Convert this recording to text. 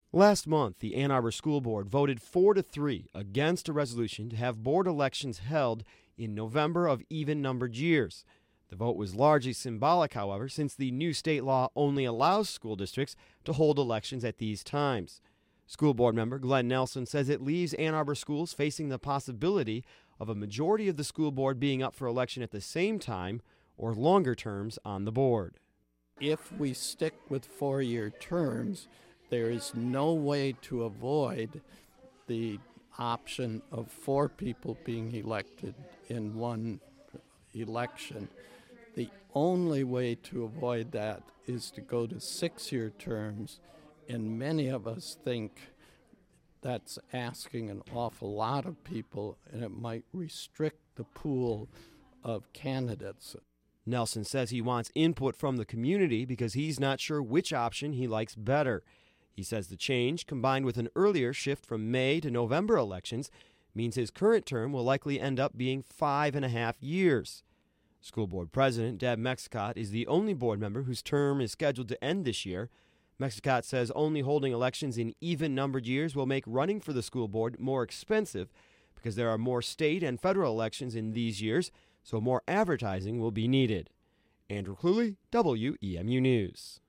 Last month, the Ann Arbor School Board voted 4-3 against a resolution to have board elections held in November of even-numbered years. The vote was largely symbolic, however, since the new state law only allows school districts to hold elections at these times. School board member Glenn Nelson says it leaves Ann Arbor schools facing the possibility of a majority of the school board being up for election at the same time or longer terms on the board. If we stick with four-year terms, there is no way to avoid the option of four people being elected in one election. The only way to avoid that is to go to six-year terms, and many of us think that's asking an awful lot of people, and it might restrict the pool of candidates. Nelson says he wants input from the community because he's not sure which option he likes better. He says the change, combined with an earlier shift from May to November elections, means his current term will likely end up being 5.5 years. School Board President Deb Mexicott is the only board member whose term is scheduled to end this year. Mexicott says only holding elections in even-numbered years will make running for the school board more expensive because there are more state and federal elections in these years, so more advertising will be needed. Andrew Cluley, WEMU News.